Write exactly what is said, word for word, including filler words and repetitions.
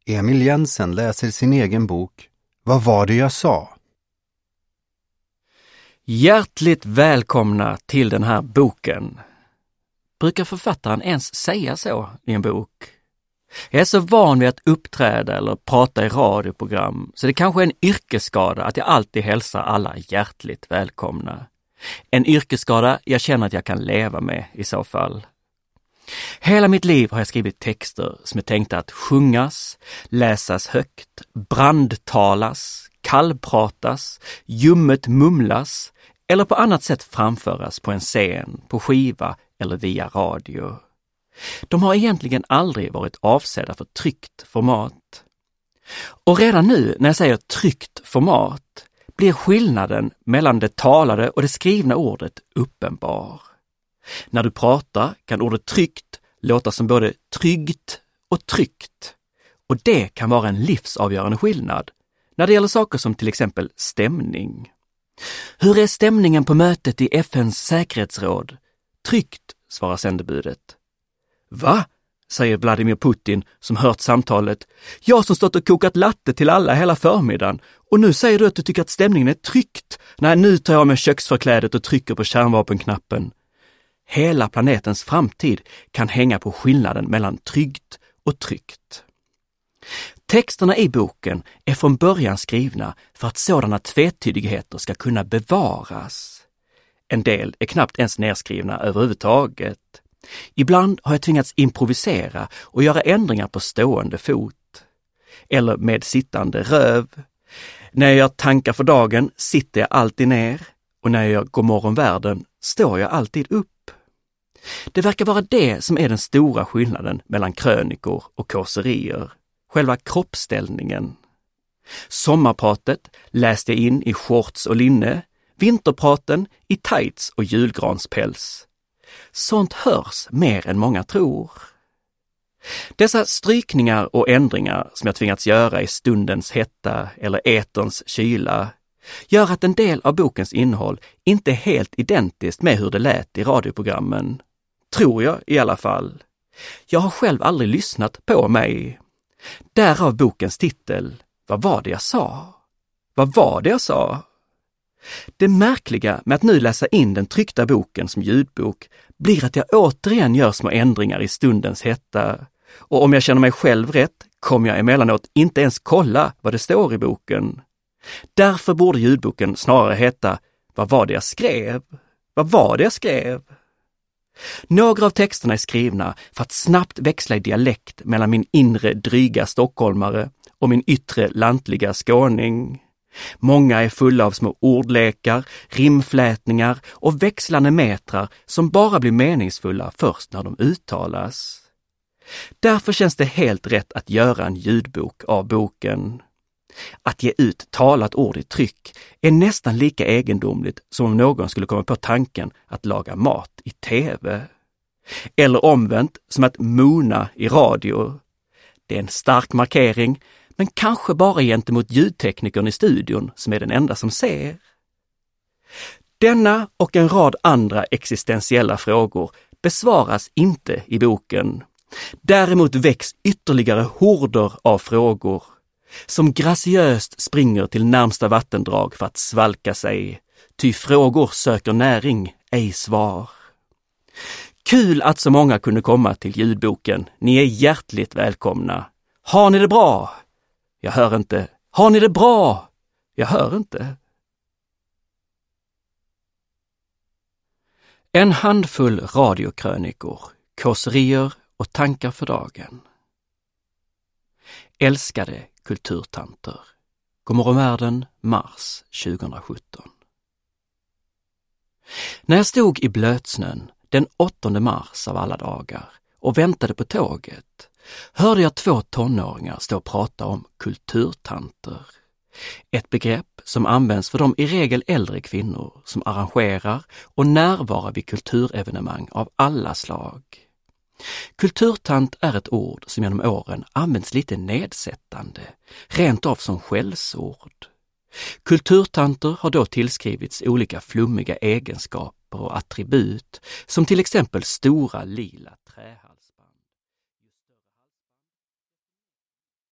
Emil Jensen läser sin egen bok Vad var det jag sa? Hjärtligt välkomna till den här boken. Brukar författaren ens säga så i en bok? Jag är så van vid att uppträda eller prata i radioprogram, så det kanske är en yrkesskada att jag alltid hälsar alla hjärtligt välkomna. En yrkesskada jag känner att jag kan leva med i så fall. Hela mitt liv har jag skrivit texter som är tänkta att sjungas, läsas högt, brandtalas, kallpratas, ljummet mumlas eller på annat sätt framföras på en scen, på skiva eller via radio. De har egentligen aldrig varit avsedda för tryckt format. Och redan nu när jag säger tryckt format blir skillnaden mellan det talade och det skrivna ordet uppenbar. När du pratar kan ordet tryckt låta som både tryggt och tryckt. Och det kan vara en livsavgörande skillnad när det gäller saker som till exempel stämning. Hur är stämningen på mötet i F N:s säkerhetsråd? Tryckt, svarar sändebudet. Va? Säger Vladimir Putin som hört samtalet. Jag som stått och kokat latte till alla hela förmiddagen. Och nu säger du att du tycker att stämningen är tryckt. Nej, nu tar jag med köksförklädet och trycker på kärnvapenknappen. Hela planetens framtid kan hänga på skillnaden mellan tryggt och tryckt. Texterna i boken är från början skrivna för att sådana tvetydigheter ska kunna bevaras. En del är knappt ens nedskrivna överhuvudtaget. Ibland har jag tvingats improvisera och göra ändringar på stående fot. Eller med sittande röv. När jag gör tankar för dagen sitter jag alltid ner och när jag gör Godmorgonvärlden står jag alltid upp. Det verkar vara det som är den stora skillnaden mellan krönikor och kåserier. Själva kroppsställningen. Sommarpratet läste jag in i shorts och linne, vinterpraten i tights och julgranspäls. Sånt hörs mer än många tror. Dessa strykningar och ändringar som jag tvingats göra i stundens hetta eller eterns kyla gör att en del av bokens innehåll inte är helt identiskt med hur det lät i radioprogrammen. Tror jag i alla fall. Jag har själv aldrig lyssnat på mig. Därav bokens titel. Vad var det jag sa? Vad var det jag sa? Det märkliga med att nu läsa in den tryckta boken som ljudbok blir att jag återigen gör små ändringar i stundens hetta. Och om jag känner mig själv rätt kommer jag emellanåt inte ens kolla vad det står i boken. Därför borde ljudboken snarare heta Vad var det jag skrev? Vad var det jag skrev? Några av texterna är skrivna för att snabbt växla i dialekt mellan min inre dryga stockholmare och min yttre lantliga skåning. Många är fulla av små ordlekar, rimflätningar och växlande metrar som bara blir meningsfulla först när de uttalas. Därför känns det helt rätt att göra en ljudbok av boken. Att ge ut talat ord i tryck är nästan lika egendomligt som om någon skulle komma på tanken att laga mat i tv. Eller omvänt som att mona i radio. Det är en stark markering, men kanske bara gentemot ljudteknikern i studion som är den enda som ser. Denna och en rad andra existentiella frågor besvaras inte i boken. Däremot väcks ytterligare horder av frågor som graciöst springer till närmsta vattendrag för att svalka sig, ty frågor söker näring, ej svar. Kul att så många kunde komma till ljudboken. Ni är hjärtligt välkomna. Har ni det bra? Jag hör inte. Har ni det bra? Jag hör inte. En handfull radiokrönikor, kåserier och tankar för dagen. Älskade kulturtanter. Godmorgonvärlden, mars tjugohundrasjutton. När jag stod i blötsnön den åttonde mars av alla dagar och väntade på tåget hörde jag två tonåringar stå och prata om kulturtanter. Ett begrepp som används för de i regel äldre kvinnor som arrangerar och närvarar vid kulturevenemang av alla slag. Kulturtant är ett ord som genom åren används lite nedsättande, rent av som skällsord. Kulturtanter har då tillskrivits olika flummiga egenskaper och attribut, som till exempel stora lila trähatt.